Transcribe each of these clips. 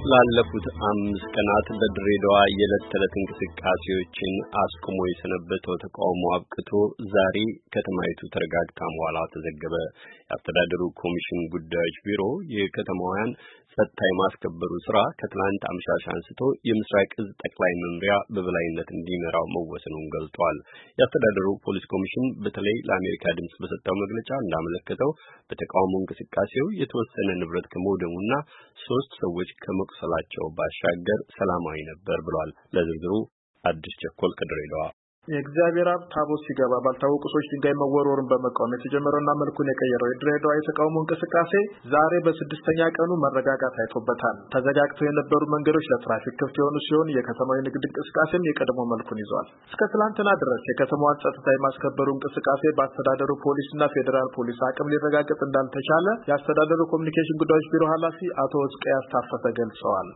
ላለፉት 5 ቀናት በድሬዳዋ የዕለት ተዕለት እንቅስቃሴዎችን አስቆሞ የሰነበተው ተቃውሞ አብቅቶ ዛሬ ከተማይቱ ተረጋግታ መዋሏ ተዘገበ። የአስተዳደሩ ኮሚሽን ጉዳዮች ቢሮ የከተማዋን ጸጥታ የማስከበሩ ስራ ከትላንት አመሻሽ አንስቶ የምስራቅ እዝ ጠቅላይ መምሪያ በበላይነት እንዲመራው መወሰኑን ገልጿል። የአስተዳደሩ ፖሊስ ኮሚሽን በተለይ ለአሜሪካ ድምጽ በሰጠው መግለጫ እንዳመለከተው በተቃውሞ እንቅስቃሴው የተወሰነ ንብረት ከመውደሙና 3 ሰዎች ከመቁሰላቸው ባሻገር ሰላማዊ ነበር ብሏል። ለዝርዝሩ አዲስ ቸኮል ከድሬዳዋ የእግዚአብሔር ታቦት ሲገባ ባልታወቁ ሰዎች ድንጋይ መወርወሩን በመቃወም የተጀመረውና መልኩን የቀየረው የድሬዳዋ የተቃውሞ እንቅስቃሴ ዛሬ በ6ኛ ቀኑ መረጋጋት ታይቶበታል። ተዘጋግተው የነበሩ መንገዶች ለትራፊክ ክፍት የሆኑ ሲሆን የከተማው የንግድ እንቅስቃሴም የቀድሞ መልኩን ይዟል። እስከ ትላንትና ድረስ የከተማዋን ጸጥታ የማስከበሩ እንቅስቃሴ በአስተዳደሩ ፖሊስና ፌዴራል ፖሊስ አቅም ሊረጋገጥ እንዳልተቻለ የአስተዳደሩ ኮሚኒኬሽን ጉዳዮች ቢሮ ኃላፊ አቶ ወዝቀያስ ታፈሰ ገልጸዋል።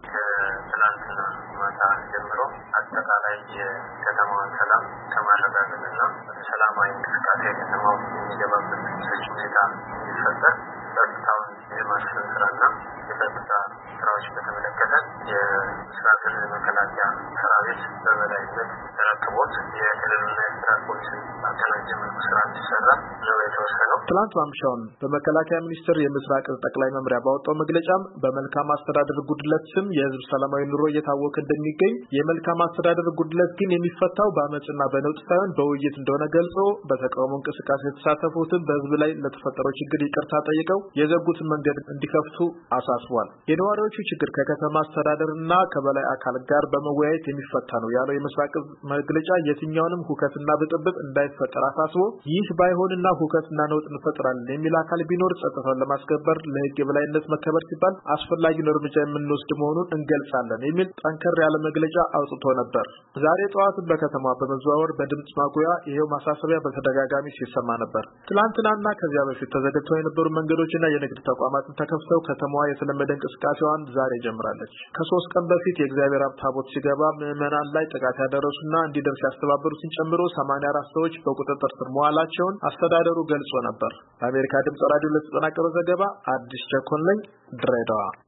ትላንትና ማታ ጀምሮ አጠቃላይ የከተማዋን ሰላም ከማረጋገጥና ሰላማዊ እንቅስቃሴ ከተማው የሚገባበት ሁኔታ እንዲፈጠር ጸጥታውን የማስፈን ስራና የጸጥታ ስራዎች በተመለከተ የምስራቅ እዝ መከላከያ ሰራዊት በበላይነት ተረክቦት የክልልና የፌዴራል ፖሊስን አቀናጅ መልኩ ስራ እንዲሰራ ነው የተወሰነው። ትላንት ማምሻውን በመከላከያ ሚኒስቴር የምስራቅ እዝ ጠቅላይ መምሪያ ባወጣው መግለጫም በመልካም አስተዳደር ጉድለት ስም የህዝብ ሰላማዊ ኑሮ እየታወከ እንደሚገኝ የመልካም አስተዳደር ጉድለት ግን የሚፈታው በአመጽና በነውጥ ሳይሆን በውይይት እንደሆነ ገልጾ በተቃውሞ እንቅስቃሴ የተሳተፉትን በህዝብ ላይ ለተፈጠረው ችግር ይቅርታ ጠይቀው የዘጉትን መንገድ እንዲከፍቱ አሳስቧል። የነዋሪዎቹ ችግር ከከተማ አስተዳደርና ከበላይ አካል ጋር በመወያየት የሚፈታ ነው ያለው የምስራቅ እዝ መግለጫ የትኛውንም ሁከትና ብጥብጥ እንዳይፈጠር አሳስቦ ይህ ባይሆንና ሁከትና ነውጥ እንፈጥራለን የሚል አካል ቢኖር ጸጥታውን ለማስከበር ለህግ የበላይነት መከበር ሲባል አስፈላጊውን እርምጃ የምንወስድ መሆኑን እንገልጻለን የሚል ጠንከር ያለ መግለጫ አውጥቶ ነበር። ዛሬ ጠዋት በከተማ በመዘዋወር በድምጽ ማጉያ ይሄው ማሳሰቢያ በተደጋጋሚ ሲሰማ ነበር። ትላንትናና ከዚያ በፊት ተዘግተው የነበሩ መንገዶችና የንግድ ተቋማት ተከፍተው ከተማዋ የተለመደ እንቅስቃሴዋን ዛሬ ጀምራለች። ከ3 ቀን በፊት የእግዚአብሔር ታቦት ሲገባ ምዕመናን ላይ ጥቃት ያደረሱና እንዲደርስ ያስተባበሩትን ጨምሮ 84 ሰዎች በቁጥጥር ስር መዋላቸውን አስተዳደሩ ገልጾ ነበር። ለአሜሪካ ድምጽ ራዲዮ ለተጠናቀረው ዘገባ አዲስ ቸኮል ነኝ፣ ድሬዳዋ።